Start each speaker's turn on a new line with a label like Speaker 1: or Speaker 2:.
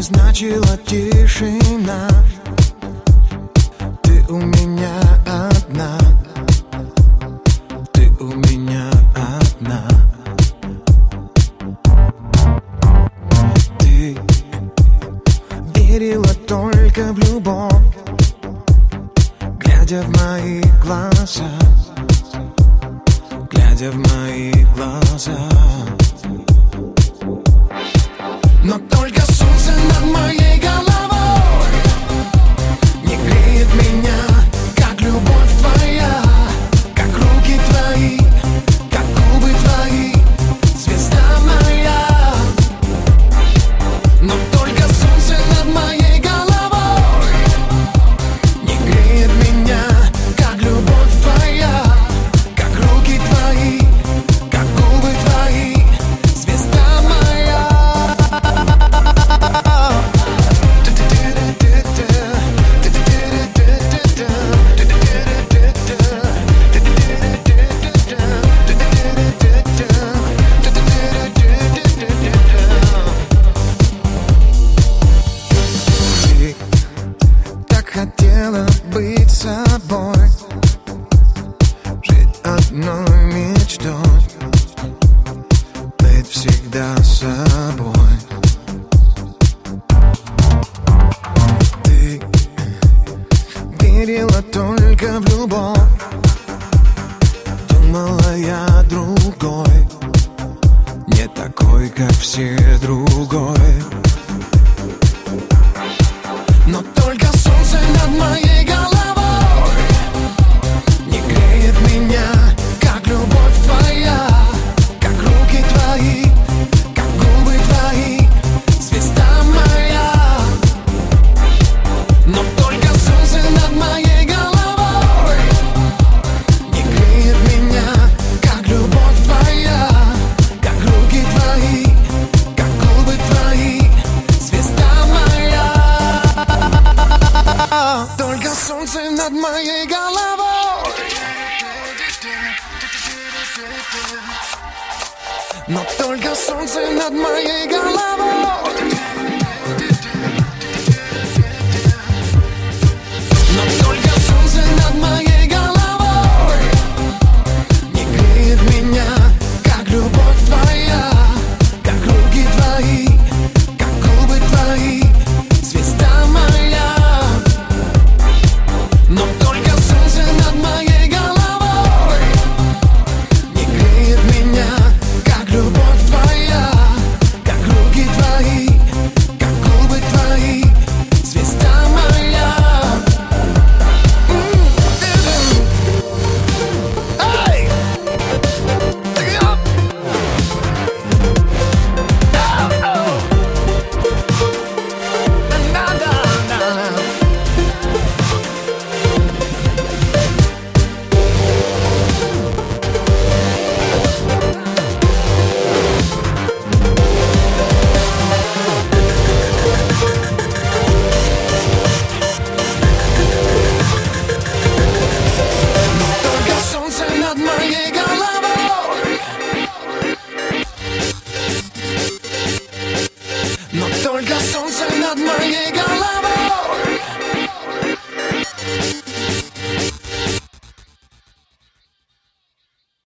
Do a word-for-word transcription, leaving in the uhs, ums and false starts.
Speaker 1: значила тишина. Ты у меня одна, ты у меня одна. Ты верила только в любовь, глядя в мои глаза, глядя в мои глаза. Но только солнце над моей головой не греет меня, как любовь твоя, как руки твои, как губы твои, звезда моя. Но только солнце над моей головой не греет меня, как любовь твоя, как руки твои, как губы твои, звезда моя. Ты так хотела быть собой, жить одной мечтой, быть всегда собой. Ты верила только в любовь, думала я другой, не такой, как все другой. Но только солнце над моей головой не греет меня, как любовь твоя, как руки твои, как губы твои, звезда моя. Но только солнце над моей головой не греет меня, как любовь твоя, как руки твои, как губы твои, звезда моя. Только солнце над моей головой, но только солнце над моей головой, но только солнце над моей головой не греет меня, как любовь твоя, как руки твои, как губы твои, звезда моя. Но только солнце над моей головой не греет меня, как любовь твоя, как руки твои, как губы твои, звезда моя. Эй! Только солнце над моей головой, но только солнце над моей головой.